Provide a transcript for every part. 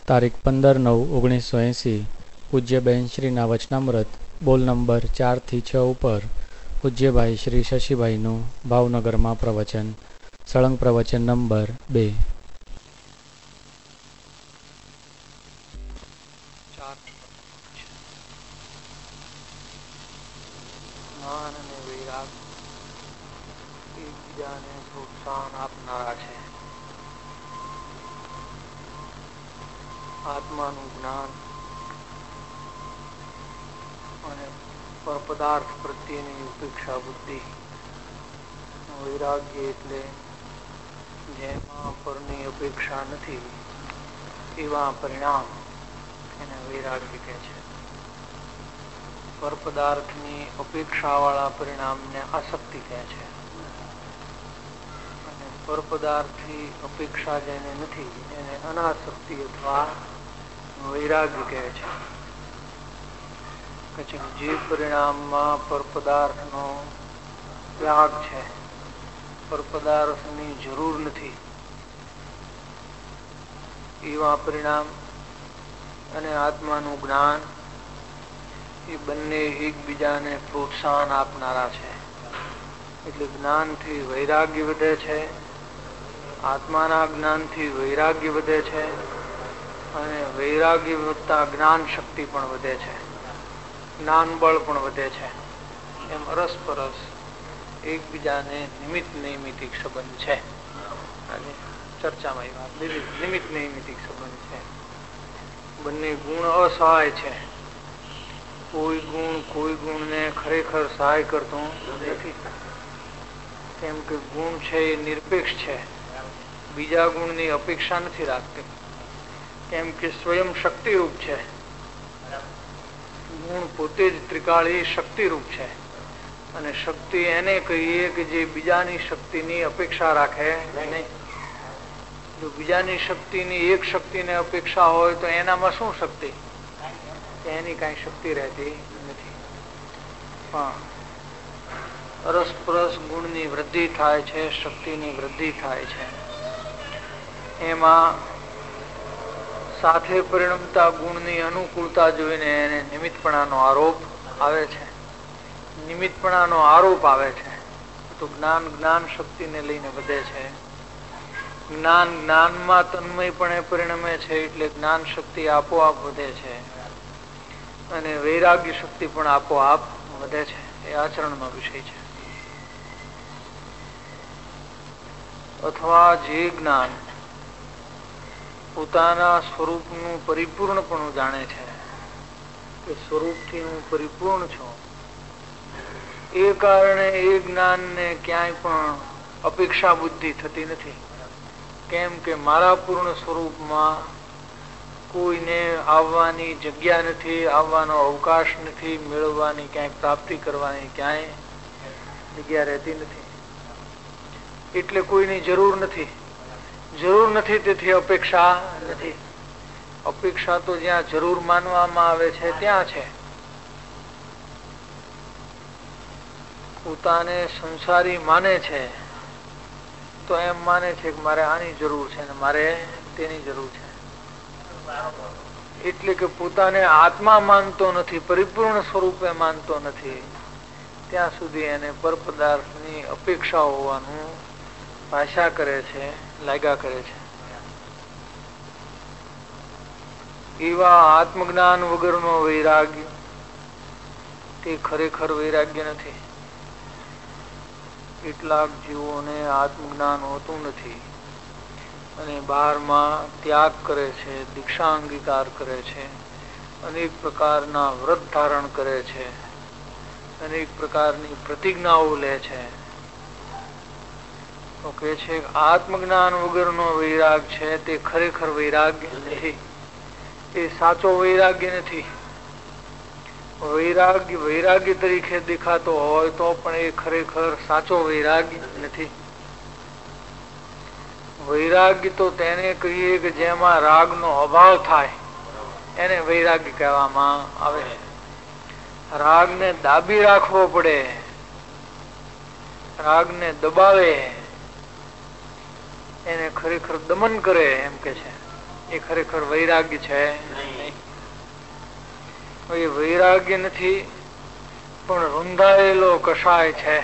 તારીખ 15/9/1980 પૂજ્યબહેન શ્રીના વચનામૃત બોલ નંબર 4 થી 6 ઉપર પૂજ્યભાઈ શ્રી શશીભાઈનું ભાવનગરમાં પ્રવચન. સળંગ પ્રવચન નંબર 2. જ્ઞાન અને વૈરાગ એકબીજાને પ્રોત્સાહન આપનારા છે. આત્માનું જ્ઞાન અને પરપદાર્થ પ્રત્યેની ઉપેક્ષા બુદ્ધિ. વૈરાગ્ય એટલે જેમાં પરની અપેક્ષા નથી એવા પરિણામ, એને વૈરાગ્ય કહે છે. પરપદાર્થની અપેક્ષા વાળા પરિણામને આસક્તિ કહે છે. અને પરપદાર્થની અપેક્ષા જેને નથી એને અનાસક્તિ અથવા વૈરાગ્ય કહે છે. જે પરિણામમાં પરપદાર્થનો ત્યાગ છે, પરપદાર્થની જરૂર નથી એવા પરિણામ અને આત્માનું જ્ઞાન એ બંને એકબીજાને પ્રોત્સાહન આપનારા છે. એટલે જ્ઞાનથી વૈરાગ્ય વધે છે, આત્માના જ્ઞાનથી વૈરાગ્ય વધે છે, અને વૈરાગ્ય વધતા જ્ઞાન શક્તિ પણ વધે છે, જ્ઞાન બળ પણ વધે છે. એમ અરસપરસ એકબીજાને નિમિત્ત નૈમિતિક સંબંધ છે. આજે ચર્ચામાં એ વાત નિમિત્ત નૈમિતિક સંબંધ છે. બંને ગુણ અસહાય છે. કોઈ ગુણને ખરેખર સહાય કરતો નથી. કેમ કે ગુણ છે એ નિરપેક્ષ છે, બીજા ગુણની અપેક્ષા નથી રાખતી. કેમ કે સ્વયં શક્તિરૂપ છે. ગુણ પોતે જ ત્રિકાળી શક્તિરૂપ છે. અને શક્તિ એને કહીએ કે જે બીજાની શક્તિની અપેક્ષા રાખે નહીં. જો બીજાની શક્તિની એક શક્તિને અપેક્ષા હોય તો એનામાં શું શક્તિ? એની કઈ શક્તિ રહેતી નથી. પણ અરસપરસ ગુણની વૃદ્ધિ થાય છે, શક્તિની વૃદ્ધિ થાય છે. એમાં સાથે પરિણમતા ગુણની અનુકૂળતા જોઈને એને નિમિત્તપણાનો આરોપ આવે છે. નિમિત્તપણાનો આરોપ આવે છે તો જ્ઞાન શક્તિને લઈને વધે છે. જ્ઞાનમાં તન્મયપણે પરિણમે છે એટલે જ્ઞાન શક્તિ આપોઆપ વધે છે. અને વૈરાગ્ય શક્તિ પણ આપોઆપ વધે છે. એ આચરણનો વિષય છે. અથવા જે જ્ઞાન પોતાના સ્વરૂપનું પરિપૂર્ણપણું જાણે છે કે સ્વરૂપથી હું પરિપૂર્ણ છું, એ કારણે એ જ્ઞાનને ક્યાંય પણ અપેક્ષા બુદ્ધિ થતી નથી. કેમ કે મારા પૂર્ણ સ્વરૂપમાં કોઈને આવવાની જગ્યા નથી, આવવાનો અવકાશ નથી, મેળવવાની ક્યાંય પ્રાપ્તિ કરવાની ક્યાંય જગ્યા રહેતી નથી. એટલે કોઈની જરૂર નથી. જરૂર નથી તેથી અપેક્ષા નથી. અપેક્ષા તો જ્યાં જરૂર માનવામાં આવે છે ત્યાં છે. પોતાને સંસારી માને છે તો એમ માને છે કે મારે આની જરૂર છે ને મારે તેની જરૂર છે. એટલે કે પોતાને આત્મા માનતો નથી, પરિપૂર્ણ સ્વરૂપે માનતો નથી, ત્યાં સુધી એને પરપદાર્થની અપેક્ષા હોવાનું ભાષા કરે છે, લાગ્યા કરે છે. એવા આત્મજ્ઞાન વગરનો વૈરાગ્ય તે ખરેખર વૈરાગ્ય નથી. કેટલાક જીવોને આત્મજ્ઞાન હોતું નથી અને બહારમાં ત્યાગ કરે છે, દીક્ષા અંગીકાર કરે છે, અનેક પ્રકારના વ્રત ધારણ કરે છે, અનેક પ્રકારની પ્રતિજ્ઞાઓ લે છે. તો કે છે આત્મજ્ઞાન વગરનો વૈરાગ છે તે ખરેખર વૈરાગ્ય નથી. એ સાચો વૈરાગ્ય નથી. વૈરાગ્ય તરીકે દેખાતો હોય તો પણ એ ખરેખર સાચો વૈરાગ્ય નથી. વૈરાગ્ય તો તેને કહીએ કે જેમાં રાગનો અભાવ થાય એને વૈરાગ્ય કહેવામાં આવે. રાગને દાબી રાખવો પડે, રાગને દબાવે, એને ખરેખર દમન કરે એમ કે છે. એ ખરેખર વૈરાગ્ય છે નહીં. એ વૈરાગ્ય નથી, પણ રૂંધાયેલો કષાય છે.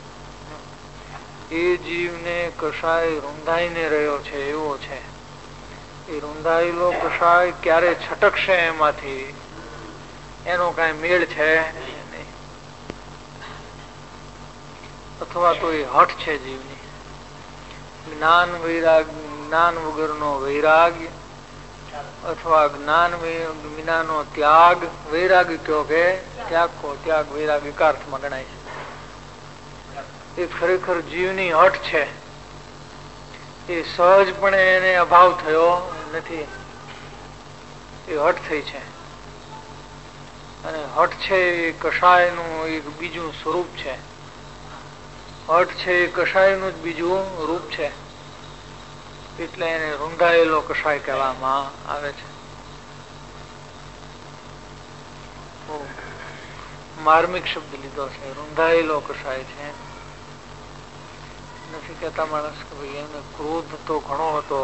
એ જીવને કષાય રૂંધાઈને રહ્યો છે એવો છે. એ રૂંધાયેલો કષાય ક્યારે છટકશે એમાંથી એનો કઈ મેળ છે નહીં. અથવા તો એ હઠ છે જીવની. જ્ઞાન વગરનો વૈરાગ્ય અથવા જ્ઞાન વિનાનો ત્યાગ. વૈરાગ્ય કયો કે ત્યાગ કો ત્યાગ વૈરાગ એકાર્થમાં ગણાય છે. એ ખરેખર જીવની હઠ છે. એ સહજપણે એને અભાવ થયો નથી, એ હઠ થઈ છે. અને હઠ છે એ કષાયનું એક બીજું સ્વરૂપ છે. હઠ છે એ કષાયનું જ બીજું રૂપ છે. એટલે એને રૂંધાયેલો કષાય કહેવામાં આવે છે. માર્મિક શબ્દ લીધો છે, રૂંધાયેલો કષાય છે. નથી કહેતા માણસ કે ભાઈ એને ક્રોધ તો ઘણો હતો,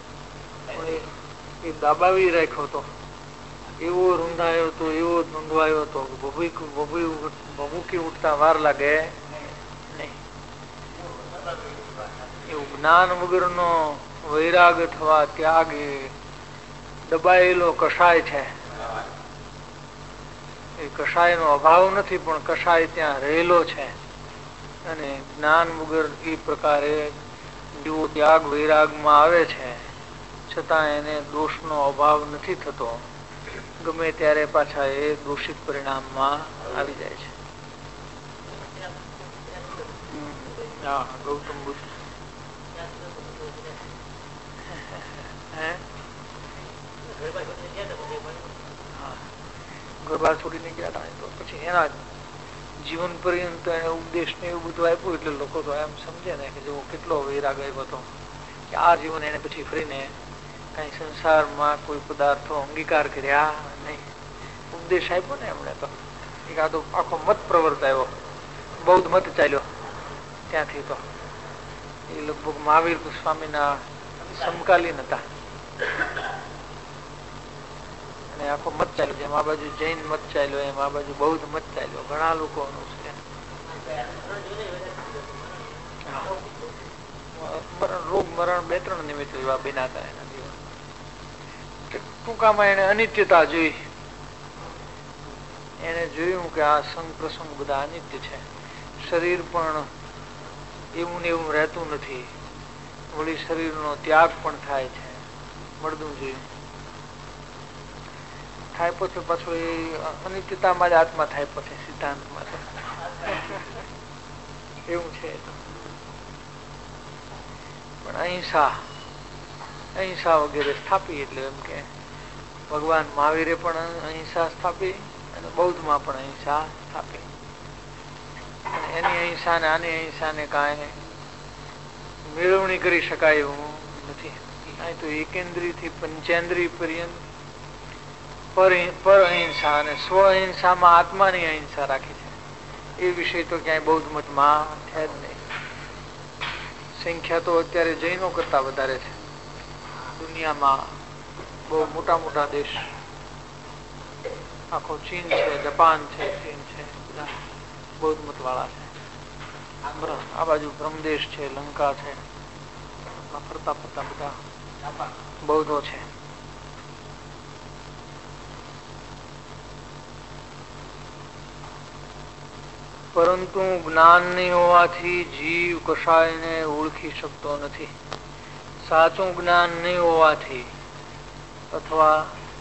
એ દાબાવી રાખ્યો હતો, એવો રૂંધાયો હતો, એવો નોંધવાયો હતો, ભભૂકી ઉઠતા વાર લાગે નહીં. એવું જ્ઞાન વગરનો વૈરાગ અથવા ત્યાગ એ દબાયેલો કષાય છે. એ કષાયનો અભાવ નથી, પણ કષાય ત્યાં રહેલો છે. અને જ્ઞાન વગર એ પ્રકારે જેવો ત્યાગ વૈરાગમાં આવે છે, છતાં એને દોષનો અભાવ નથી થતો. ગમે ત્યારે પાછા એ દોષિત પરિણામમાં આવી જાય છે. ગૌતમ બુદ્ધ ગરબા છોડીને ગયા હતા, તો પછી એના જીવન પર્યંત એને ઉપદેશ ને એવું બધું આપ્યું. એટલે લોકો તો એમ સમજે ને કે જો કેટલો વૈરાગ આવ્યો હતો કે આ જીવન એને પછી ફરીને કઈ સંસારમાં કોઈ પદાર્થો અંગીકાર કર્યા નહીં. ઉપદેશ આપ્યો ને એમણે તો એક આખો મત પ્રવર્તાયો, બૌદ્ધ મત ચાલ્યો ત્યાંથી. તો એ લગભગ મહાવીર સ્વામીના સમકાલીન હતા. અને આખો મત ચાલ્યો, જેમ આ બાજુ જૈન મત ચાલ્યો એમ આ બાજુ બૌદ્ધ મત ચાલ્યો. ઘણા લોકો રોગ મરણ 2-3 નિમિત્તો એવા બન્યા હતા એના જીવન. ટૂંકામાં એને અનિત્યતા જોઈ. એને જોયું કે આ સંગ પ્રસંગ બધા અનિત્ય છે. શરીર પણ એવું ને એવું રહેતું નથી. વળી શરીરનો ત્યાગ પણ થાય છે. મળદું જોયું થાય પછી પાછું એ અનિત્યતામાં જ આત્મા થાય પછી સિદ્ધાંતમાં એવું છે. પણ અહિંસા વગેરે સ્થાપી. એટલે એમ કે ભગવાન મહાવીરે પણ અહિંસા સ્થાપી અને બૌદ્ધમાં પણ અહિંસા સ્થાપી. એની અહિંસા ને આની અહિંસા ને કાંઈ મેળવણી કરી શકાય એવું નથી. અહીં તો એકેન્દ્રી થી પંચેન્દ્રી પર્યંત પર અહિંસા અને સ્વ અહિંસામાં આત્માની અહિંસા રાખી છે. એ વિષય તો ક્યાંય બૌદ્ધ મતમાં છે જ નહીં. સંખ્યા તો અત્યારે જૈનો કરતા વધારે છે દુનિયામાં. બહુ મોટા મોટા દેશ, આખો ચીન છે, જાપાન છે, ચીન છે, બધા બૌદ્ધ મત વાળા છે. આ બાજુ બ્રહ્મદેશ છે, લંકા છે, ફરતા ફરતા બધા બૌદ્ધો છે. પરંતુ જ્ઞાન નહીં હોવાથી જીવ કશાયને ઓળખી શકતો નથી. સાચું જ્ઞાન નહીં હોવાથી અથવા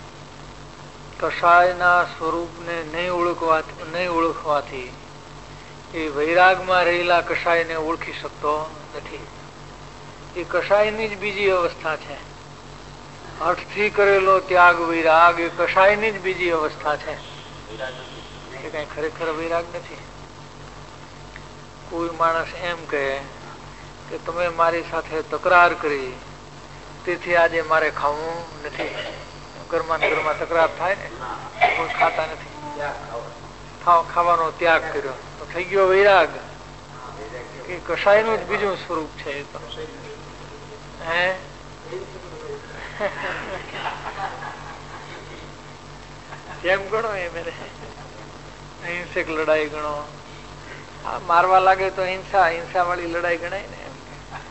કશાયના સ્વરૂપને નહીં ઓળખવાથી એ વૈરાગમાં રહેલા કશાયને ઓળખી શકતો નથી. એ કશાયની જ બીજી અવસ્થા છે. હઠથી કરેલો ત્યાગ વૈરાગ એ કશાયની જ બીજી અવસ્થા છે. એ કઈ ખરેખર વૈરાગ નથી. કોઈ માણસ એમ કહે કે તમે મારી સાથે તકરાર કરી તેથી આજે મારે ખાવું નથી. ઘરમાં તકરાર થાય ને, કોઈ ખાતા નથી, ખાવાનો ત્યાગ કર્યો તો થઈ ગયો વૈરાગ. કે કશાયનું જ બીજું સ્વરૂપ છે. હે જેમ ગણો એ મેરે અહિંસક લડાઈ ગણો. મારવા લાગે તો હિંસા વાળી લડાઈ ગણાય ને. એમ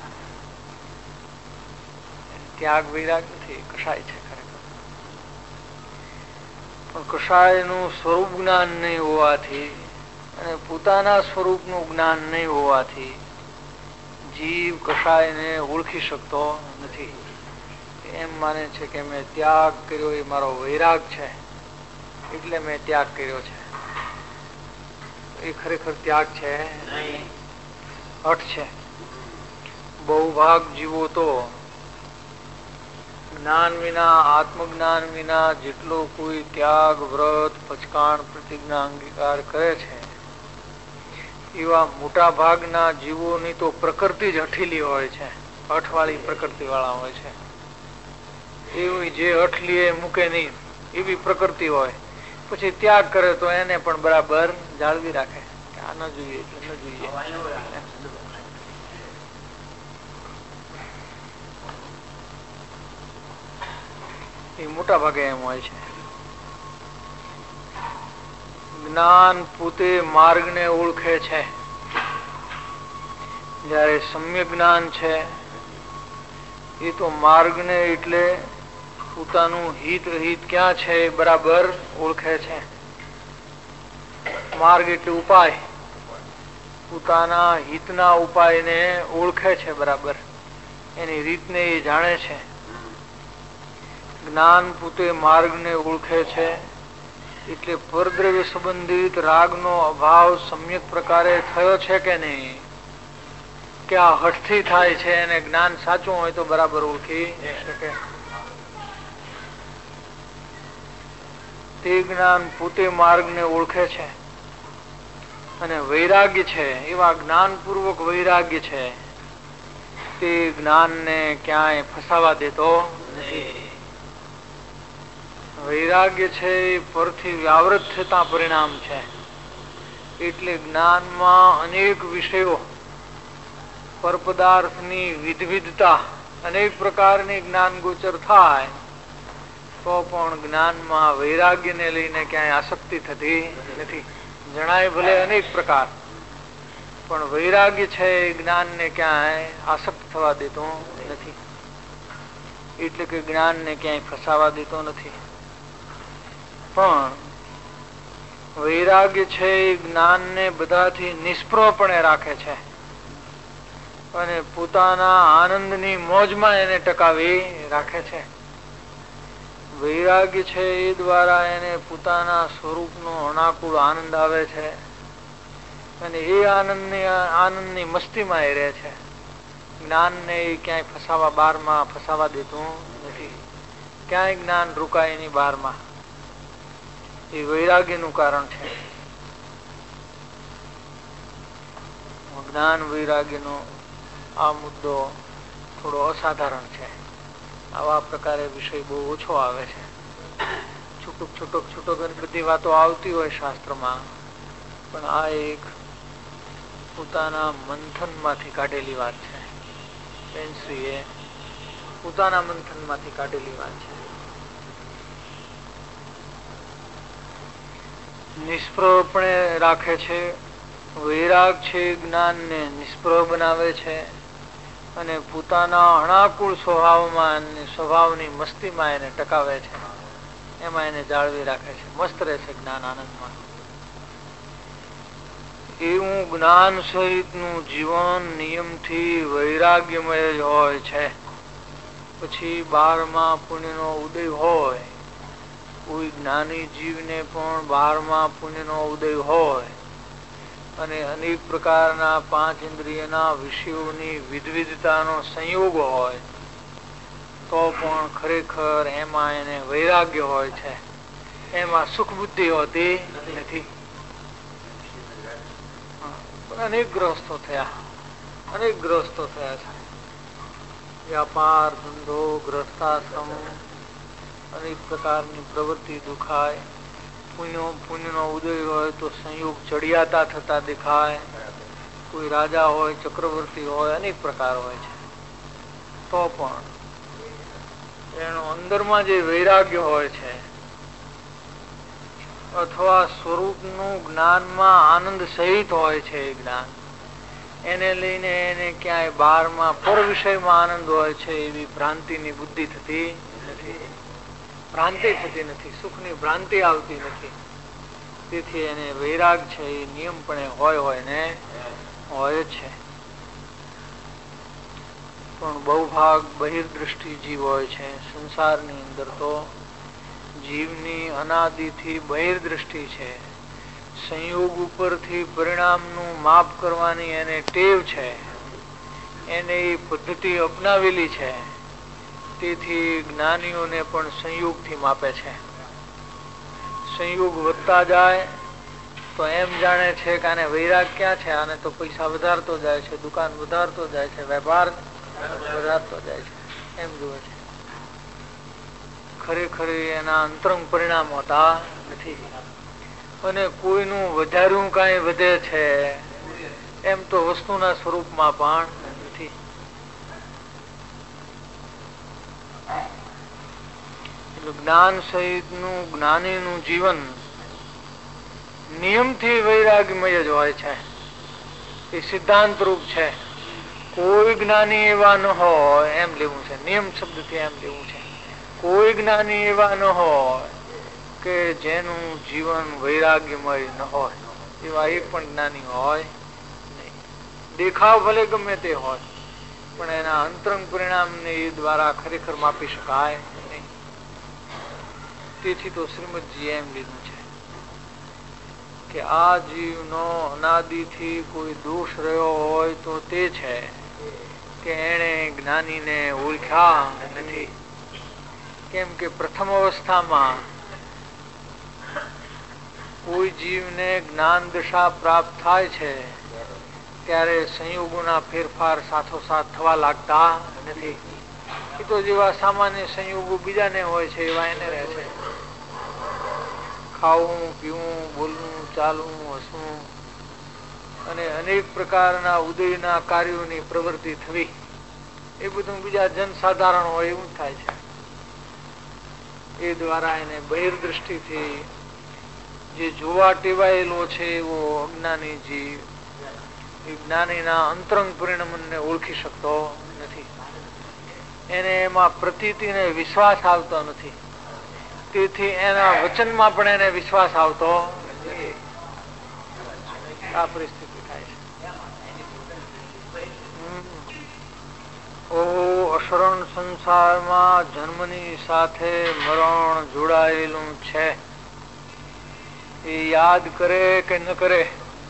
ત્યાગ વિરાગ નથી, કષાય છે ખરેખર. પણ કષાય નું સ્વરૂપ જ્ઞાન નહીં હોવાથી અને પોતાના સ્વરૂપ નું જ્ઞાન નહીં હોવાથી જીવ કષાય ને ઓળખી શકતો નથી. એમ માને છે કે મેં ત્યાગ કર્યો એ મારો વૈરાગ છે, એટલે મેં ત્યાગ કર્યો છે. એ ખરેખર ત્યાગ છે નહીં, હઠ છે. બહુ ભાગ જીવો તો જ્ઞાન વિના, આત્મજ્ઞાન વિના જેટલો કોઈ ત્યાગ, વ્રત, પચકાણ, પ્રતિજ્ઞા, અંગીકાર કરે છે, એવા મોટા ભાગના જીવોની તો પ્રકૃતિ જ હઠીલી હોય છે, હઠવાળી પ્રકૃતિ વાળા હોય છે. એવી જે હઠ લીએ મૂકે નહીં એવી પ્રકૃતિ હોય. પછી ત્યાગ કરે તો એને પણ બરાબર જાળવી રાખે કે આ ન જોઈએ એટલે ન જોઈએ. એ મોટા ભાગે એમ હોય છે. જ્ઞાન પોતે માર્ગને ઓળખે છે. જયારે સમ્યક જ્ઞાન છે એ તો માર્ગને એટલે પોતાનું હિત અહિત ક્યાં છે એ બરાબર ઓળખે છે. માર્ગ એટલે ઉપાય, પોતાના હિતના ઉપાયને ઓળખે છે બરાબર, એની રીતને એ જાણે છે. જ્ઞાન પોતે માર્ગને ઓળખે છે એટલે પરદ્રવ્ય સંબંધિત રાગનો અભાવ સમ્યક પ્રકારે થયો છે કે નહીં, કે આ હઠથી થાય છે, અને જ્ઞાન સાચું હોય તો બરાબર ઓળખી શકે. તે જ્ઞાન પોતે માર્ગને ઓળખે છે અને વૈરાગ્ય છે, એવા જ્ઞાનપૂર્વક વૈરાગ્ય છે, તે જ્ઞાનને ક્યાંય ફસાવા દેતો નથી. વૈરાગ્ય છે એ પરથી વ્યાવૃત થતા પરિણામ છે. એટલે જ્ઞાનમાં અનેક વિષયો, પરપદાર્થની વિધવિધતા, અનેક પ્રકારની જ્ઞાન ગોચર થાય તો પણ જ્ઞાનમાં વૈરાગ્યને લઈને ક્યાંય આસક્તિ થતી નથી. જણાય ભલે અનેક પ્રકાર, પણ વૈરાગ્ય છે એ જ્ઞાનને ક્યાંય આસક્ત થવા દેતો નથી. એટલે કે જ્ઞાનને ક્યાંય ફસાવા દેતો નથી. પણ વૈરાગ્ય છે એ જ્ઞાનને બધાથી નિષ્પ્રહપણે રાખે છે અને પોતાના આનંદની મોજમાં એને ટકાવી રાખે છે. વૈરાગ્ય છે એ દ્વારા એને પોતાના સ્વરૂપનો અનાકૂળ આનંદ આવે છે અને એ આનંદની મસ્તીમાં એ રહે છે. જ્ઞાનને એ ક્યાંય ફસાવા બહારમાં ફસાવા દેતું નથી. ક્યાંય જ્ઞાન રોકાય એની બહારમાં. એ વૈરાગ્યનું કારણ છે. જ્ઞાન વૈરાગ્યનો આ મુદ્દો થોડો અસાધારણ છે. આવા પ્રકારે વિષય બહુ ઓછો આવે છે. છૂટક બધી વાતો આવતી હોય શાસ્ત્રમાં, પણ આ એક પોતાના મંથન માંથી કાઢેલી વાત છે. બેનશ્રીએ પોતાના મંથન માંથી કાઢેલી વાત છે. નિષ્પ્રહપણે રાખે છે. વૈરાગ છે જ્ઞાનને નિષ્પ્રહ બનાવે છે અને પોતાના અણાકુળ સ્વભાવની મસ્તીમાં એને ટકાવે છે. એમાં એને જાળવી રાખે છે. મસ્ત રહે છે જ્ઞાન આનંદમાં. એવું જ્ઞાન સહિતનું જીવન નિયમથી વૈરાગ્યમય જ હોય છે. પછી 12મા પુણ્યનો ઉદય હોય, કોઈ જ્ઞાની જીવને પણ 12મા પુણ્યનો ઉદય હોય અને અનેક પ્રકારના 5 ઇન્દ્રિયના વિષયોની વિધવિધતાનો સંયોગ હોય તો પણ ખરેખર એમાં એને વૈરાગ્ય હોય છે. એમાં સુખ બુદ્ધિ હોતી નથી. અનેક ગ્રસ્તો થયા છે. વ્યાપાર, ધંધો, ગ્રસ્તાશ્રમ, અનેક પ્રકારની પ્રવૃત્તિ દુખાય. પુણ્યનો ઉદય હોય તો સંયોગ ચડિયાતા થતા દેખાય. કોઈ રાજા હોય, ચક્રવર્તી હોય, અનેક પ્રકાર હોય છે. તો પણ એનો અંદરમાં જે વૈરાગ્ય હોય છે અથવા સ્વરૂપનું જ્ઞાનમાં આનંદ સહિત હોય છે, એ જ્ઞાન એને લઈને એને ક્યાંય બહારમાં પર વિષયમાં આનંદ હોય છે એવી ભ્રાંતિની બુદ્ધિ થતી નથી, ભ્રાંતિ થતી નથી, સુખની ભ્રાંતિ આવતી નથી. તેથી એને વૈરાગ છે એ નિયમપણે હોય ને હોય છે. પણ બહુ ભાગ બહિર્દ્રષ્ટિ જીવ હોય છે. સંસારની અંદર તો જીવની અનાદિથી બહિર્દ્રષ્ટિ છે. સંયોગ ઉપરથી પરિણામનું માપ કરવાની એને ટેવ છે, એને એ પદ્ધતિ અપનાવેલી છે. તેથી જ્ઞાનીઓને પણ સંયોગથી માપે છે. સંયોગ વધતા જાય તો એમ જાણે છે કે આને વૈરાગ ક્યાં છે, આને તો પૈસા વધારતો જાય છે, દુકાન વધારતો જાય છે, વેપાર વધારતો જાય છે, એમ જુએ છે. ખરેખર એના અંતરંગ પરિણામ હોતા નથી. અને કોઈનું વધાર્યું કઈ વધે છે એમ તો વસ્તુના સ્વરૂપમાં પણ નથી. જ્ઞાન સહિતનું જ્ઞાનીનું જીવન નિયમથી વૈરાગમય જ હોય છે. એ સિદ્ધાંત રૂપ છે. કોઈ જ્ઞાની એવા ન હોય એમ લેવું છે. નિયમ શબ્દથી એમ લેવું છે. કોઈ જ્ઞાની એવા ન હોય કે જેનું જીવન વૈરાગ્યમય ન હોય. એવા એક પણ જ્ઞાની હોય નહીં. દેખાવ ભલે ગમે તે હોય, પણ એના અંતરંગ પરિણામને એ દ્વારા ખરેખર માપી શકાય નહીં. તેથી તો શ્રીમદજી એમ લીધું છે કે આ જીવનો અનાદિથી કોઈ દોષ રહ્યો હોય તો તે છે કે એને જ્ઞાનીને ઓળખ્યા નથી. કેમ કે પ્રથમ અવસ્થામાં કોઈ જીવને જ્ઞાન દશા પ્રાપ્ત થાય છે ત્યારે સંયોગોના ફેરફાર સાથોસાથ થવા લાગતા નથી. એ તો જેવા સામાન્ય સંયોગો બીજાને હોય છે એવા એને રહે છે. ખાવું, પીવું, બોલવું, ચાલવું, હસવું અને અનેક પ્રકારના ઉદયના કાર્યોની પ્રવૃત્તિ થવી, એ બધું બીજા જનસાધારણ હોય એવું થાય છે. એ દ્વારા એને બહિર્દ્રષ્ટિથી જે જોવા ટેવાયેલો છે એવો અજ્ઞાની જીવ એ જ્ઞાનીના અંતરંગ પરિણમને ઓળખી શકતો નથી. એને એમાં પ્રતીતિને વિશ્વાસ આવતો નથી. તેથી એના વચનમાં પણ એને વિશ્વાસ આવતો નથી. આ પરિસ્થિતિ થાય છે. ઓહો, અશરણ સંસારમાં જન્મની સાથે મરણ જોડાયેલું છે. એ યાદ કરે કે ન કરે.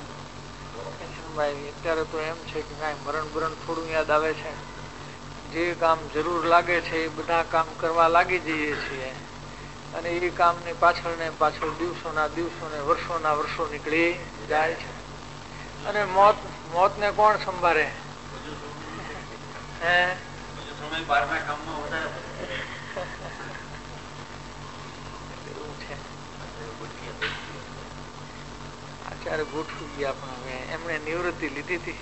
અત્યારે તો એમ છે કે મરણ બરણ થોડું યાદ આવે છે. જે કામ જરૂર લાગે છે એ બધા કામ કરવા લાગી જઈએ છીએ અને એ કામની પાછળ ને પાછળ દિવસોના દિવસો ને વર્ષોના વર્ષો નીકળી જાય છે. અને મોત ને કોણ સંભાળે? અત્યારે ગોઠવી ગયા પણ હવે એમણે નિવૃત્તિ લીધી હતી.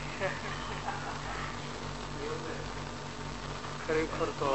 ખરેખર તો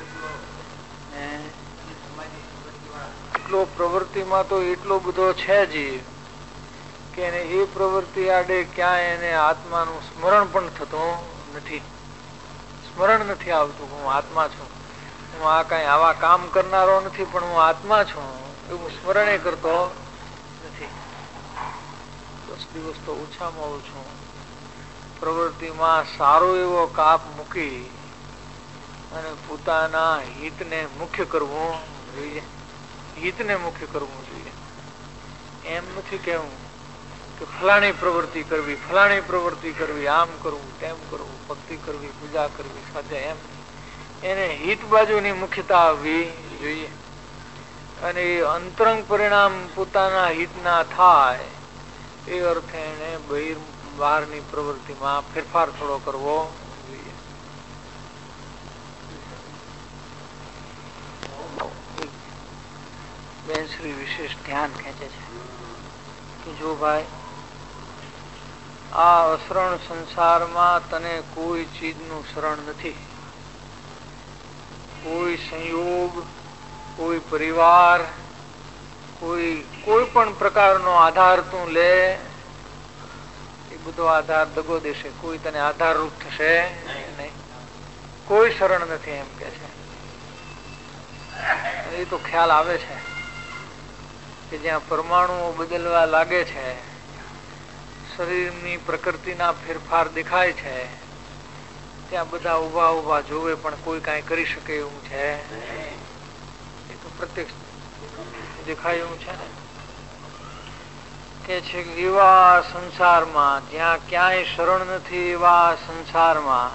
એટલો પ્રવૃત્તિમાં તો એટલો બધો છે જ કે એને એ પ્રવૃત્તિ આડે ક્યાંય એને આત્માનું સ્મરણ પણ થતું નથી. સ્મરણ નથી આવતું હું આત્મા છું, હું આ કઈ આવા કામ કરનારો નથી, પણ હું આત્મા છું એવું સ્મરણે કરતો નથી. 10 દિવસ તો ઓછામાં ઓછું પ્રવૃત્તિમાં સારો એવો કાપ મૂકી અને પોતાના હિતને મુખ્ય કરવું જોઈએ. હિતને મુખ્ય કરવું જોઈએ. એમ નથી કેવું કે ફલાણી પ્રવૃત્તિ કરવી, ફલાણી પ્રવૃત્તિ કરવી, આમ કરવું, તેમ કરવું, ભક્તિ કરવી, પૂજા કરવી સાથે એમ એને હિત બાજુની મુખ્યતા આવવી જોઈએ. અને એ અંતરંગ પરિણામ પોતાના હિતના થાય એ અર્થે એને બહારની પ્રવૃત્તિમાં ફેરફાર થોડો કરવો જોઈએ. બેન શ્રી વિશેષ ધ્યાન ખેંચે છે કે જો ભાઈ આ અશરણ સંસારમાં તને કોઈ ચીજનું શરણ નથી. કોઈ સંયોગ, કોઈ પરિવાર, કોઈ પણ પ્રકારનો આધાર તું લે, એ બધો આધાર દગો દેશે. કોઈ તને આધારરૂપ થશે નહીં. કોઈ શરણ નથી એમ કે છે. એ તો ખ્યાલ આવે છે કે જ્યાં પરમાણુઓ બદલવા લાગે છે, શરીરની પ્રકૃતિના ફેરફાર દેખાય છે, ત્યાં બધા ઉભા ઉભા જોવે પણ કોઈ કાંઈ કરી શકે એવું છે. એ તો પ્રત્યક્ષ દેખાય એવું છે ને. કે છે એવા સંસારમાં જ્યાં ક્યાંય શરણ નથી, એવા સંસારમાં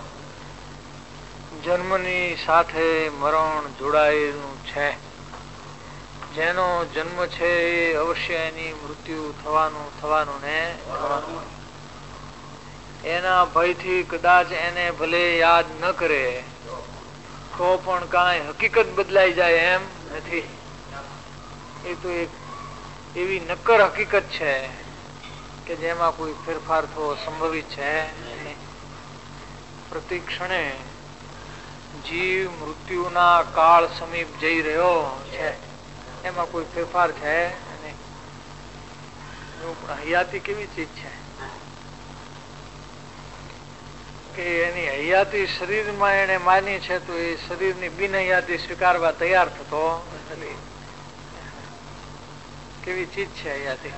જન્મની સાથે મરણ જોડાયેલું છે. જેનો જન્મ છે એ અવશ્ય એની મૃત્યુ થવાનું ને થવાનું. એના ભયથી કદાચ એને ભલે યાદ ન કરે તો પણ કાંઈ હકીકત બદલાઈ જાય એમ નથી. એ તો એક એવી નક્કર હકીકત છે કે જેમાં કોઈ ફેરફાર થવો સંભવિત છે નહીં. પ્રતિ ક્ષણે જીવ મૃત્યુના કાળ સમીપ જઈ રહ્યો છે, એમાં કોઈ ફેરફાર છે નહીં. હયાતી કેવી ચીજ છે કે એની હયાતી શરીરમાં એને માની છે તો એ શરીરની બિન હયાતી સ્વીકારવા તૈયાર થતો નથી. કેવી ચીજ છે હયાતી.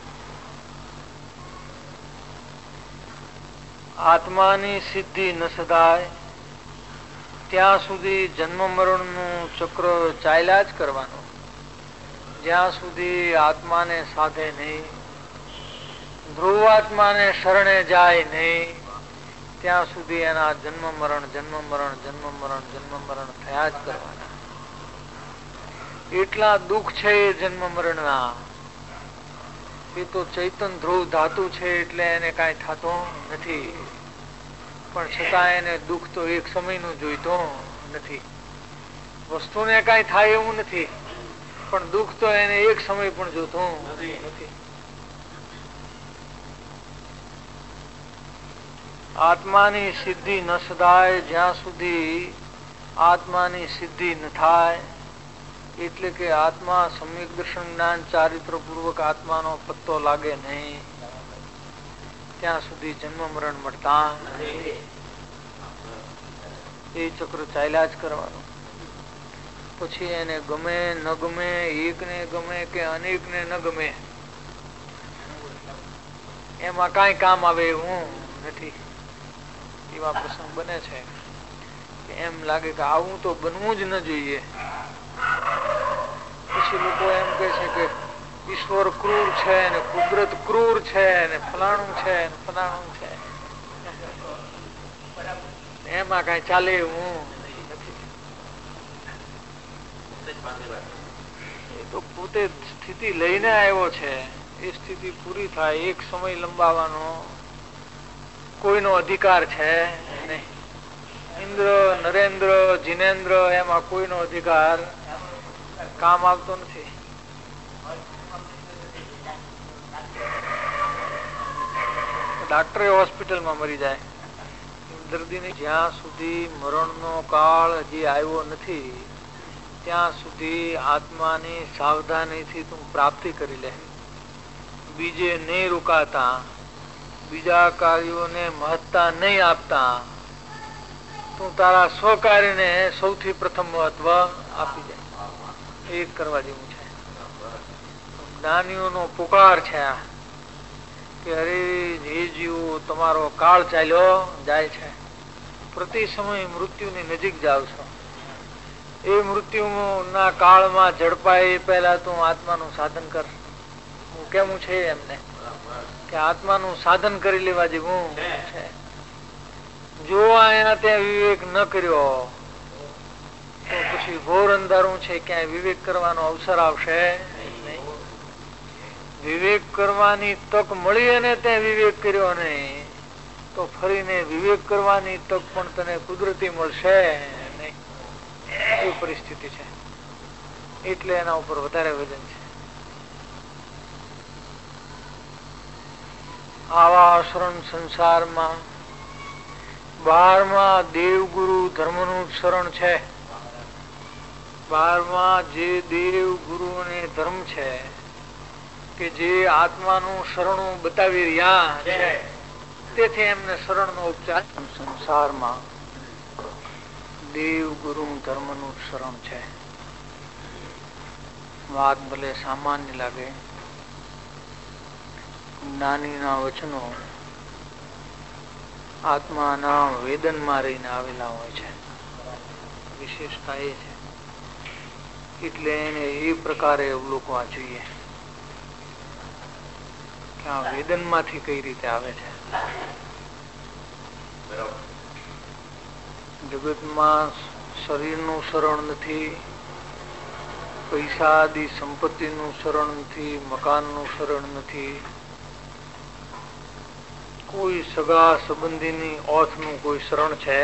આત્માની સિદ્ધિ ન સદાય ત્યાં સુધી જન્મ મરણ નું ચક્ર ચાલ્યા જ કરવાનું. જ્યાં સુધી આત્માને સાધે નહીં, ધ્રુવાત્માને શરણે જાય નહીં, ત્યાં સુધી એના જન્મ મરણ થયા જ કરવાના. એટલા દુઃખ છે એ જન્મ મરણના. એ તો ચૈતન ધ્રુવ ધાતુ છે એટલે એને કાંઈ થતું નથી, પણ છતાં એને દુઃખ તો એક સમયનું જોઈતું નથી. વસ્તુને કાંઈ થાય એવું નથી, પણ દુઃખ તો એને એક સમય પણ જોતું નથી. આત્માની સિદ્ધિ ન સદાય જ્યાં સુધી આત્માની સિદ્ધિ ન થાય, એટલે કે આત્મા સમ્યક દર્શન જ્ઞાન ચારિત્ર પૂર્વક આત્માનો પત્તો લાગે નહીં, ત્યાં સુધી જન્મ મરણ મળતા નથી. એ ચક્ર ચાલ્યા જ કરવાનું. પછી એને ગમે ન ગમે, એકને ગમે કે અનેકને ન ગમે, એમાં કાંઈ કામ આવે એવું નથી. એવા પ્રસંગ બને છે કે એમ લાગે કે આવું તો બનવું જ ન જોઈએ. પછી લોકો એમ કે છે કે ઈશ્વર ક્રૂર છે ને કુદરત ક્રૂર છે ને ફલાણું છે ને ફલાણું છે. એમાં કઈ ચાલે એવું નથી. એ તો પોતે સ્થિતિ લઈને આવ્યો છે, એ સ્થિતિ પૂરી થાય એક સમય લંબાવવાનો કોઈનો અધિકાર છે નહીં. ઇન્દ્ર, નરેન્દ્ર, જીનેન્દ્ર એમાં કોઈનો અધિકાર કામ આવતો નથી. ડાક્ટર હોસ્પિટલમાં મરી જાય, દર્દીને જ્યાં સુધી મરણનો કાળ હજી આવ્યો નથી ત્યાં સુધી આત્માની સાવધાનીથી તું પ્રાપ્તિ કરી લે. બીજે નહીં રોકાતા, બીજા કાર્યોને મહત્તા નહીં આપતા, તું તારા સ્વકાર્યને સૌથી પ્રથમ મહત્વ આપી દે. એ કરવા જેવું છે. જ્ઞાનીઓનો પુકાર છે કે અરે જે જીવો તમારો કાળ ચાલ્યો જાય છે, પ્રતિ સમય મૃત્યુની નજીક જાવ છો, એ મૃત્યુના કાળમાં ઝડપાય પહેલા તું આત્માનું સાધન કર. હું કેવું છે એમને કે આત્માનું સાધન કરી લેવા જેવું છે. જો અહીંયા ત્યાં વિવેક ન કર્યો તો પછી ઘોર અંધારું છે, ક્યાંય વિવેક કરવાનો અવસર આવશે નહીં. વિવેક કરવાની તક મળી અને ત્યાં વિવેક કર્યો નહીં તો ફરીને વિવેક કરવાની તક પણ તને કુદરતી મળશે નહીં. એ પરિસ્થિતિ છે, એટલે એના ઉપર વધારે વજન છે. આવા અશરણ સંસારમાં 12મા દેવગુરુ ધર્મનું શરણ છે. 12માં જે દેવ ગુરુ અને ધર્મ છે કે જે આત્માનું શરણું બતાવી રહ્યા છે, તેથી એમને શરણનો ઉપચાર. સંસારમાં દેવ ગુરુ ધર્મ નું શરણ છે. વાત ભલે સામાન્ય લાગે, જ્ઞાનીના વચનો આત્માના વેદનમાં રહીને આવેલા હોય છે. વિશેષતા એ છે, એટલે એને એ પ્રકારે અવલોકવા જોઈએ કે આ વેદનમાંથી કઈ રીતે આવે છે. જગતમાં શરીરનું શરણ નથી, પૈસા આદિ સંપત્તિનું શરણ નથી, મકાનનું શરણ નથી, કોઈ સગા સંબંધીની ઓથનું કોઈ શરણ છે.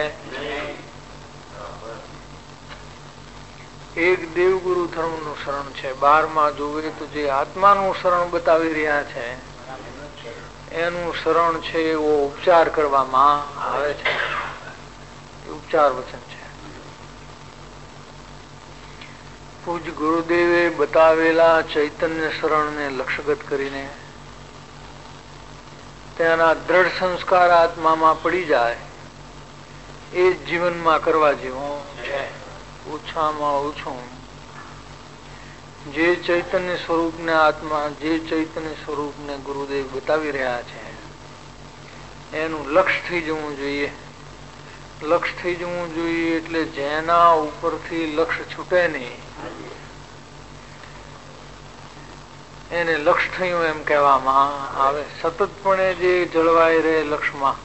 એક દેવગુરુ ધર્મ નું શરણ છે. 12માં જોવે તો જે આત્માનું શરણ બતાવી રહ્યા છે એનું શરણ છે એવો ઉપચાર કરવામાં આવે છે. ઉપચાર વચન છે. પૂજ ગુરુદેવે બતાવેલા ચૈતન્ય શરણને લક્ષ્યગત કરીને તેના દ્રઢ સંસ્કાર આત્મામાં પડી જાય એ જીવનમાં કરવા જેવું છે. ઓછામાં ઓછું જે ચૈતન્ય સ્વરૂપને આત્મા, જે ચૈતન્ય સ્વરૂપને ગુરુદેવ બતાવી રહ્યા છે એનું લક્ષ્ય થઈ જવું જોઈએ. લક્ષ્ય થઈ જવું જોઈએ એટલે જેના ઉપરથી લક્ષ્ય છૂટે નહીં એને લક્ષ્ય થયું એમ કહેવામાં આવે. સતતપણે જે જળવાઈ રહે લક્ષ્યમાં,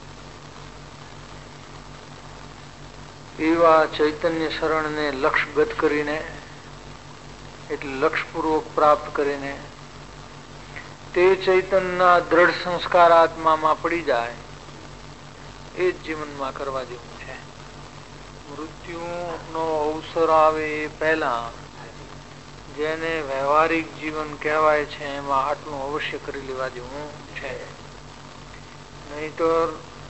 એવા ચૈતન્ય શરણને લક્ષ્યગત કરીને એટલે લક્ષ્યપૂર્વક પ્રાપ્ત કરીને તે ચૈતન્યના દ્રઢ સંસ્કાર આત્મામાં પડી જાય એ જ જીવનમાં કરવા જેવું છે. મૃત્યુનો અવસર આવે એ પહેલા જેને વ્યવહારિક જીવન કહેવાય છે એમાં આટલું અવશ્ય કરી લેવા જેવું છે. નહીતર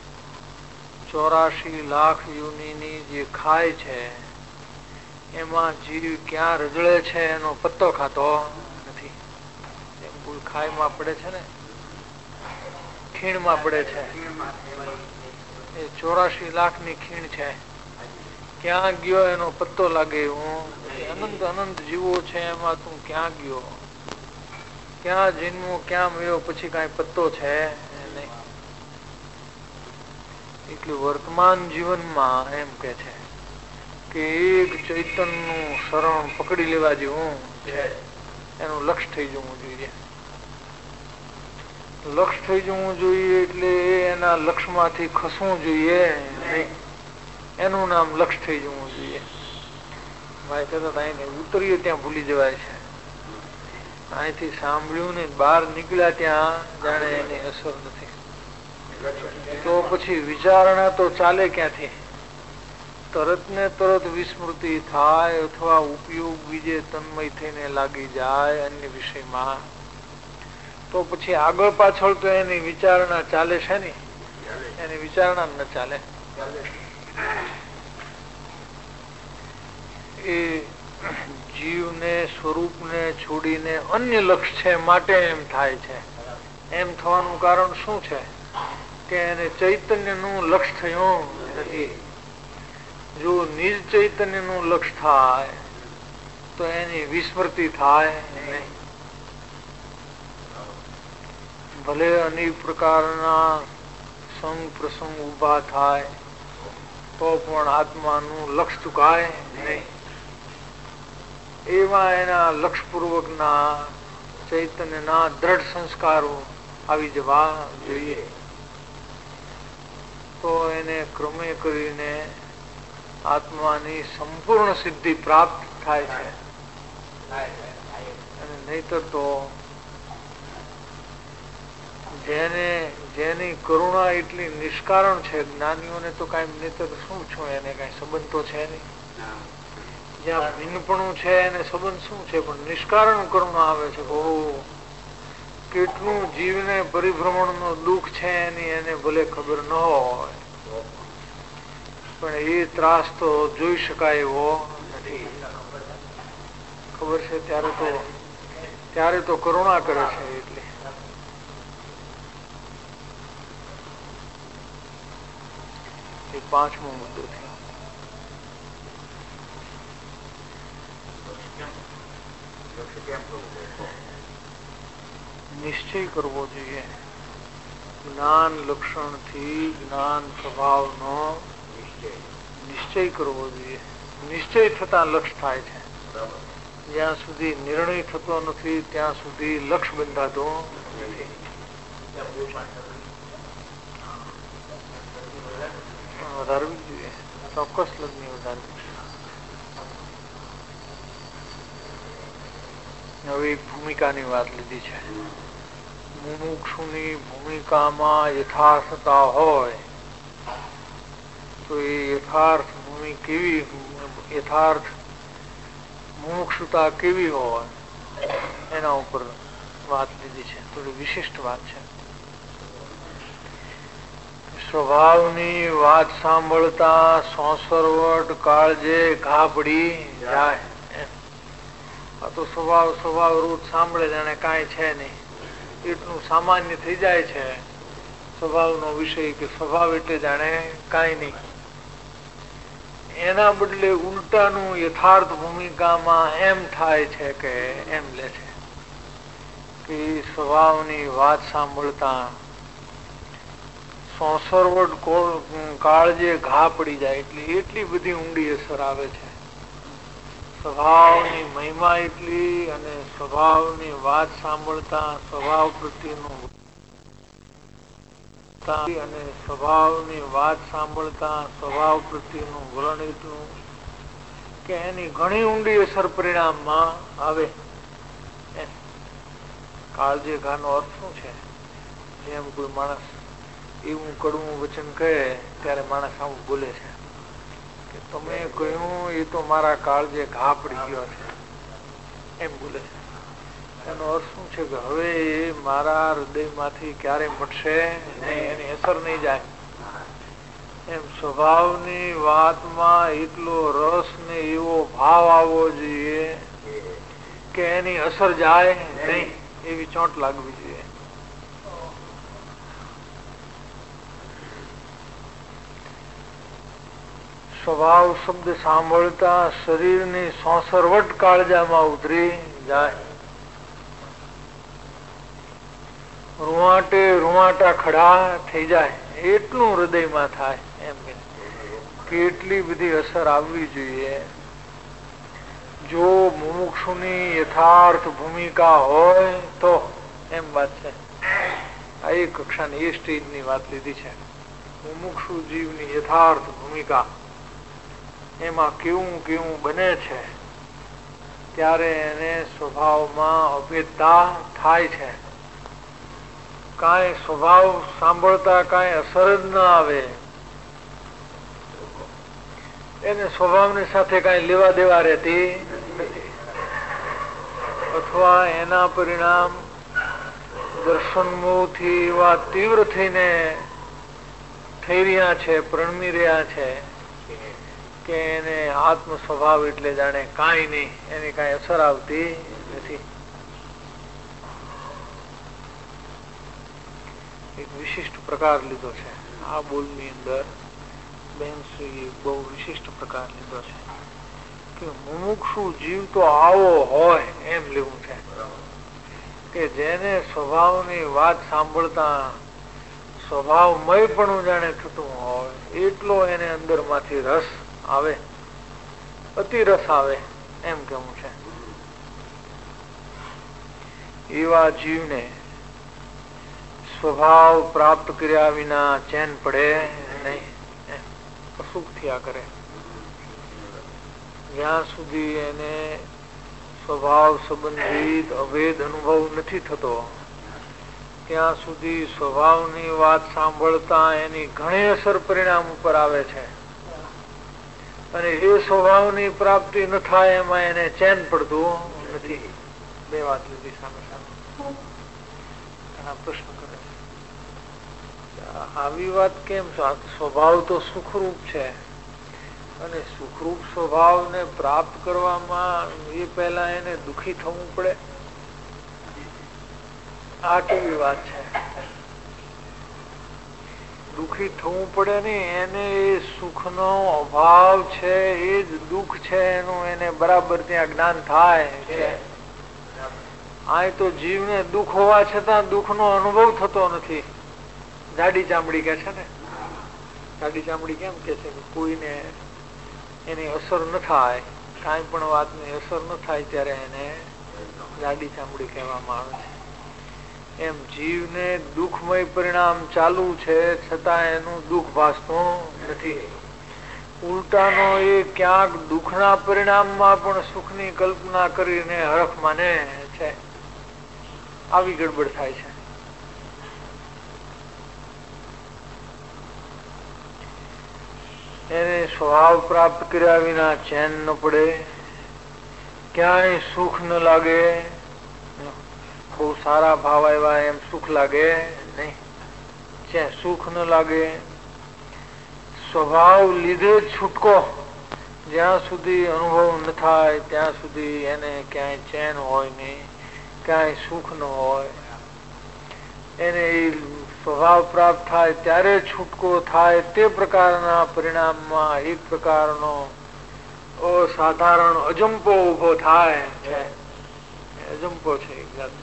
84 લાખ યોનિની જે ખાય છે એમાં જીવ ક્યાં રજળે છે એનો પત્તો ખાતો નથી. કોઈ ખાઈમાં પડે છે ને, ખીણમાં પડે છે, એ 84 લાખની ખીણ છે, ક્યાં ગયો એનો પત્તો લાગે એવું. અનંત અનંત જીવો છે એમાં તું ક્યાં ગયો, ક્યાં જન્મો, ક્યાં મળ્યો, પછી કઈ પત્તો છે નહીં. એટલે વર્તમાન જીવનમાં એમ કે છે કે એક ચૈતન્યનું શરણ પકડી લેવા જેવું છે. એનું લક્ષ્ય થઈ જવું જોઈએ. લક્ષ્ય થઈ જવું જોઈએ એટલે એના લક્ષ્યમાંથી ખસવું જોઈએ નહીં. એનું નામ લક્ષ્ય થઈ જવું જોઈએ. ભાઈ કહેતા અહીંને ઉતરીએ ત્યાં ભૂલી જવાય છે. અહીંથી સાંભળ્યું ને બહાર નીકળ્યા ત્યાં જાણે એની અસર નથી. તો પછી વિચારણા તો ચાલે ક્યાંથી? તરત ને તરત વિસ્મૃતિ થાય અથવા ઉપયોગ બીજે તન્મય થઈને લાગી જાય અન્ય વિષયમાં, તો પછી આગળ પાછળ તો એની વિચારણા ચાલે છે ને, એની વિચારણા ન ચાલે. એ જીવને સ્વરૂપને છોડીને અન્ય લક્ષ્ય છે માટે એમ થાય છે. એમ થવાનું કારણ શું છે કે એને ચૈતન્યનું લક્ષ્ય થયું નથી. જો નિજ ચૈતન્યનું લક્ષ્ય થાય તો એની વિસ્મૃતિ થાય નહીં. ભલે અનેક પ્રકારના સંગ પ્રસંગ ઉભા થાય તો પણ આત્માનું લક્ષ્ય ચુકાય નહીં. એવા એના લક્ષ્યપૂર્વકના ચૈતન્યના દ્રઢ સંસ્કારો આવી જવા જોઈએ. તો એને ક્રમે કરીને આત્માની સંપૂર્ણ સિદ્ધિ પ્રાપ્ત થાય છે. અને નહીતર તો જેની કરુણા એટલી નિષ્કારણ છે, જ્ઞાનીઓને તો કઈ નહીતર શું છું, એને કઈ સંબંધ તો છે નહીં. જ્યાં ભિન્નપણું છે એને સંબંધ શું છે, પણ નિષ્કારણ કરુણા આવે છે. કેટલું જીવને પરિભ્રમણ નો દુઃખ છે એની એને ભલે ખબર ન હોય, પણ એ ત્રાસ તો જોઈ શકાય એવો નથી. ખબર છે ત્યારે તો કરુણા કરે છે. એટલે એ 5મો મુદ્દો થયો. નિશ્ચય કરવો જોઈએ. જ્ઞાન લક્ષણ થી જ્ઞાન સ્વભાવનો નિશ્ચય કરવો જોઈએ. નિશ્ચય થતા લક્ષ થાય છે. જ્યાં સુધી નિર્ણય થતો નથી ત્યાં સુધી લક્ષ બંધાતો નથી. વધારવી જોઈએ, ચોક્કસ લગ્ન વધારવી. હવે ભૂમિકાની વાત લીધી છે. મુમુક્ષુની ભૂમિકામાં યથાર્થતા હોય તો એ યથાર્થ ભૂમિ કેવી, યથાર્થ મુમુક્ષુતા કેવી હોય એના ઉપર વાત લીધી છે. થોડી વિશિષ્ટ વાત છે. સ્વભાવની વાત સાંભળતા સોસરવટ કાળજે ઘા પડી જાય. આ તો સ્વભાવ રૂપ સાંભળે જાણે કાંઈ છે નહીં એટલું સામાન્ય થઈ જાય છે. સ્વભાવનો વિષય કે સ્વભાવ એટલે જાણે કાંઈ નહીં. એના બદલે ઉલટાનું યથાર્થ ભૂમિકામાં એમ થાય છે કે એમ લે છે કે સ્વભાવની વાત સાંભળતા સોસરવટ કાળજે ઘા પડી જાય. એટલે એટલી બધી ઊંડી અસર આવે છે. સ્વભાવની મહિમા એટલી અને સ્વભાવની વાત સાંભળતા સ્વભાવ પ્રત્યેનું અને સ્વભાવની વાત સાંભળતા સ્વભાવ પ્રત્યેનું વલણ એટલું કે એની ઘણી ઊંડી અસર પરિણામમાં આવે. કાળજે ઘાનો અર્થ શું છે? જેમ કોઈ માણસ એવું કડવું વચન કહે ત્યારે માણસ આવું બોલે છે કે તમે કહ્યું એ તો મારા કાળજે ઘા પડી ગયો છે, એમ બોલે છે. એનો અર્થ શું છે કે હવે એ મારા હૃદયમાંથી ક્યારે મટશે નહીં, એની અસર નહીં જાય. એમ સ્વભાવની વાતમાં એટલો રસ ને એવો ભાવ આવવો જોઈએ કે એની અસર જાય નહીં, એવી ચોંટ લાગવી જોઈએ. સ્વભાવ શબ્દ સાંભળતા શરીરની સોસરવટ કાળજામાં ઉતરી જાય. રૂવાટે રૂવાટા ખડા થઈ જાય એટલું હૃદયમાં થાય. એમ કેટલી બધી અસર આવવી જોઈએ. જો મુમુક્ષુની યથાર્થ ભૂમિકા હોય તો એમ વાત છે. આ એક કક્ષાની એ સ્ટેજની વાત લીધી છે. મુમુક્ષુ જીવની યથાર્થ ભૂમિકા એમાં કેવું કેવું બને છે ત્યારે એને સ્વભાવમાં અભેદતા થાય છે. કાંઈ સ્વભાવ સાંભળતા કાંઈ અસર જ ન આવે, એને સ્વભાવની સાથે કાંઈ લેવા દેવા રહેતી નથી. અથવા એના પરિણામ દર્શનમોહથી એવા તીવ્ર થઈને થઈ રહ્યા છે, પ્રણમી રહ્યા છે કે એને આત્મ સ્વભાવ એટલે જાણે કાંઈ નહીં, એની કાંઈ અસર આવતી નથી. એક વિશિષ્ટ પ્રકાર લીધો છે આ બોલની અંદર. બહેનશ્રી બહુ વિશિષ્ટ પ્રકાર લીધો છે કે મુમુક્ષુ જીવ તો આવો હોય એમ લેવું છે કે જેને સ્વભાવની વાત સાંભળતા સ્વભાવમય પણ જાણે થતું હોય એટલો એને અંદર માંથી રસ આવે, અતિ રસ આવે એમ કેવું છે. એવા જીવને સ્વભાવ પ્રાપ્ત કર્યા વિના ચેન પડે નહીં, અસુખ થયા કરે. જ્યાં સુધી એને સ્વભાવ સંબંધિત અભેદ અનુભવ નથી થતો ત્યાં સુધી સ્વભાવની વાત સાંભળતા એની ઘણી અસર પરિણામ ઉપર આવે છે. અને એ સ્વભાવની પ્રાપ્તિ ન થાય એમાં એને ચેન પડતું નથી. બે વાત લીધી સામે સામે. ઘણા પ્રશ્ન કરે આવી વાત કેમ છો? સ્વભાવ તો સુખરૂપ છે, અને સુખરૂપ સ્વભાવને પ્રાપ્ત કરવામાં એ પહેલા એને દુઃખી થવું પડે. આ કેવી વાત છે? દુઃખી થવું પડે ને એને એ સુખનો અભાવ છે, એ જ દુઃખ છે એનું એને બરાબર ત્યાં જ્ઞાન થાય છે. આ તો જીવને દુઃખ હોવા છતાં દુઃખનો અનુભવ થતો નથી. જાડી ચામડી કે છે ને, જાડી ચામડી કેમ કે છે કે કોઈને એની અસર ન થાય, કાંઈ પણ વાતની અસર ન થાય ત્યારે એને જાડી ચામડી કહેવામાં આવે છે. એમ જીવને દુઃખમય પરિણામ ચાલુ છે છતાં એનું દુઃખ ભાસતું નથી. ઉલટાનો એ ક્યાંક દુઃખના પરિણામમાં પણ સુખની કલ્પના કરીને હરખ માને છે. આવી ગડબડ થાય છે. એને સ્વભાવ પ્રાપ્ત કર્યા વિના ચેન ન પડે, ક્યાંય સુખ ન લાગે. બહુ સારા ભાવ આવ્યા એમ સુખ લાગે નહીં, સુખ ન લાગે. સ્વભાવ લીધે જ છૂટકો જ્યાં સુધી અનુભવ ન થાય ત્યાં સુધી એને ક્યાંય ચેન હોય નહીં, ક્યાંય સુખ ન હોય. એને સ્વભાવ પ્રાપ્ત થાય ત્યારે છૂટકો થાય. તે પ્રકારના પરિણામમાં એક પ્રકારનો અસાધારણ અજંપો ઉભો થાય છે. અજંપો છે એક જાતનો.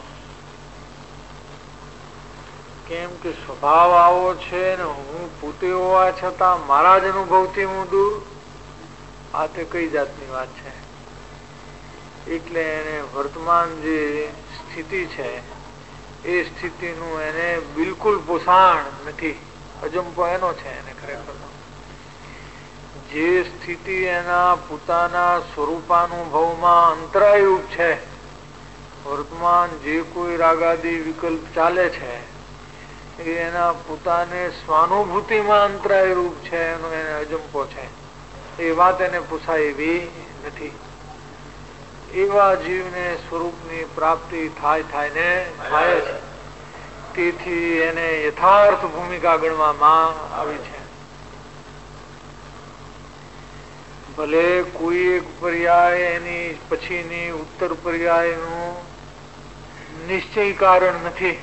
કેમ કે સ્વભાવ આવો છે ને હું પોતે હોવા છતાં મારા જ અનુભવથી હું દૂર. આ તે કઈ જાતની વાત છે? એટલે એને વર્તમાન જે સ્થિતિ છે એ સ્થિતિનું એને બિલકુલ પોષણ નથી. અજંપો એનો છે એને ખરેખર. જે સ્થિતિ એના પોતાના સ્વરૂપાનુભવમાં અંતરાયરૂપ છે, વર્તમાન જે કોઈ રાગાદી વિકલ્પ ચાલે છે એ એના પોતાને સ્વાનુભૂતિમાં અંતરાય રૂપ છે, એનો એને અજંપો છે. એ વાત એને પૂછાય એવી નથી. એવા જીવને સ્વરૂપની પ્રાપ્તિ થાય ને થાય છે. તેથી એને યથાર્થ ભૂમિકા ગણવામાં આવી છે. ભલે કોઈ એક પર્યાય એની પછીની ઉત્તર પર્યાયનું નિશ્ચય કારણ નથી.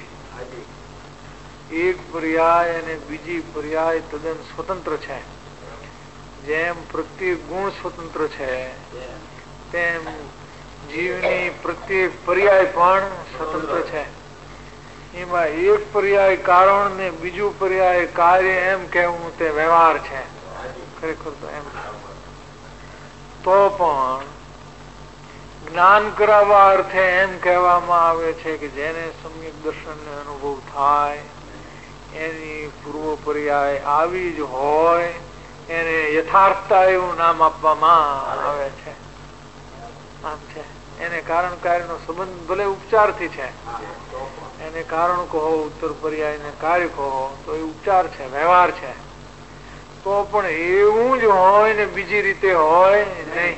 એક પર્યાય અને બીજી પર્યાય તદ્દન સ્વતંત્ર છે. જેમ પ્રત્યેક ગુણ સ્વતંત્ર છે તેમ જીવની પ્રત્યેક પર્યાય પણ સ્વતંત્ર છે. એમાં એક પર્યાય કારણ ને બીજું પર્યાય કાર્ય એમ કહેવું તે વ્યવહાર છે. ખરેખર તો એમ તો પણ જ્ઞાન કરાવવા અર્થે એમ કહેવામાં આવે છે કે જેને સમ્યક દર્શનનો અનુભવ થાય એની પૂર્વ પર્યાય આવી જ હોય એને યથાર્થતા એવું નામ આપવામાં આવે છે. આમ છે એને કારણ કાર્યનો સંબંધ ભલે ઉપચારથી છે, એને કારણ કહો ઉત્તર પર્યાય ને કાર્ય કહો તો એ ઉપચાર છે, વ્યવહાર છે. તો પણ એવું જ હોય ને બીજી રીતે હોય નહીં.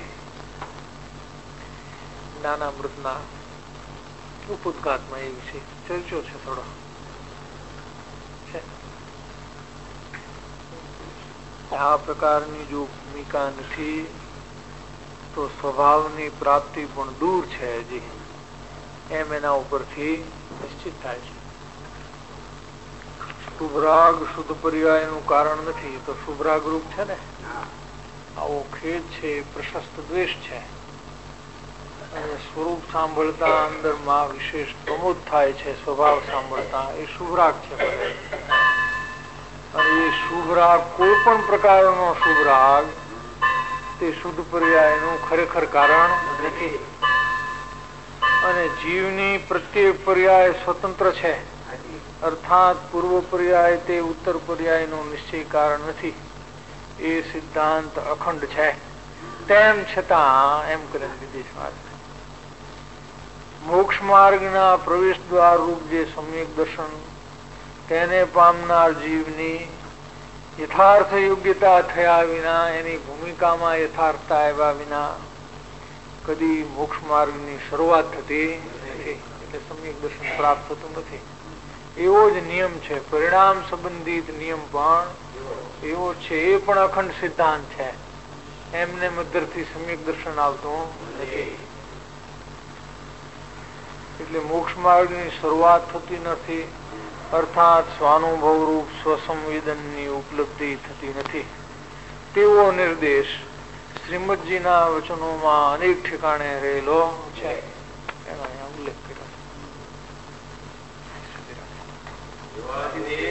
જ્ઞાનામૃતના ઉપુદઘાતમાં એ વિશે ચર્ચો છે થોડો. આ પ્રકારની જો ભૂમિકા નથી તો સ્વભાવની પ્રાપ્તિ પણ દૂર છે હજી, એમ એના ઉપરથી નિશ્ચિત થાય છે. શુભરાગ શુદ્ધ પર્યાય નું કારણ નથી તો શુભરાગ રૂપ છે ને. આવો ખેદ છે, પ્રશસ્ત દ્વેષ છે. અને સ્વરૂપ સાંભળતા અંદર માં વિશેષ પ્રમોદ થાય છે. સ્વભાવ સાંભળતા એ શુભરાગ છે. અને એ શુભરાગ કોઈ પણ પ્રકારનો શુભરાગ તે શુદ્ધ પર્યાય નું ખરેખર કારણ નથી. અને જીવની પ્રત્યેક પર્યાય સ્વતંત્ર છે, અર્થાત પૂર્વ પર્યાય તે ઉત્તર પર્યાય નું નિશ્ચય કારણ નથી. એ સિદ્ધાંત અખંડ છે. તેમ છતાં એમ કરીને વિદેશ વાત મોક્ષ માર્ગના પ્રવેશ દ્વાર રૂપ જે સમ્યક દર્શન તેને પામનાર જીવની યથાર્થ યોગ્યતા થયા વિના, એની ભૂમિકામાં યથાર્થતા આવ્યા વિના કદી મોક્ષ માર્ગની શરૂઆત થતી નથી. એટલે સમ્યક દર્શન પ્રાપ્ત થતું નથી. એવો જ નિયમ છે. પરિણામ સંબંધિત નિયમ પણ એવો છે. એ પણ અખંડ સિદ્ધાંત છે. એમને મધ્યથી સમ્યક દર્શન આવતું નથી. એટલે મોક્ષ માર્ગની શરૂઆત થતી નથી, અર્થાત સ્વાનુભવ રૂપ સ્વસંવેદનની ઉપલબ્ધિ થતી નથી. તેવો નિર્દેશ શ્રીમદજીના વચનોમાં અનેક ઠેકાણે રહેલો છે. એનો અહીંયા ઉલ્લેખ કર્યો છે.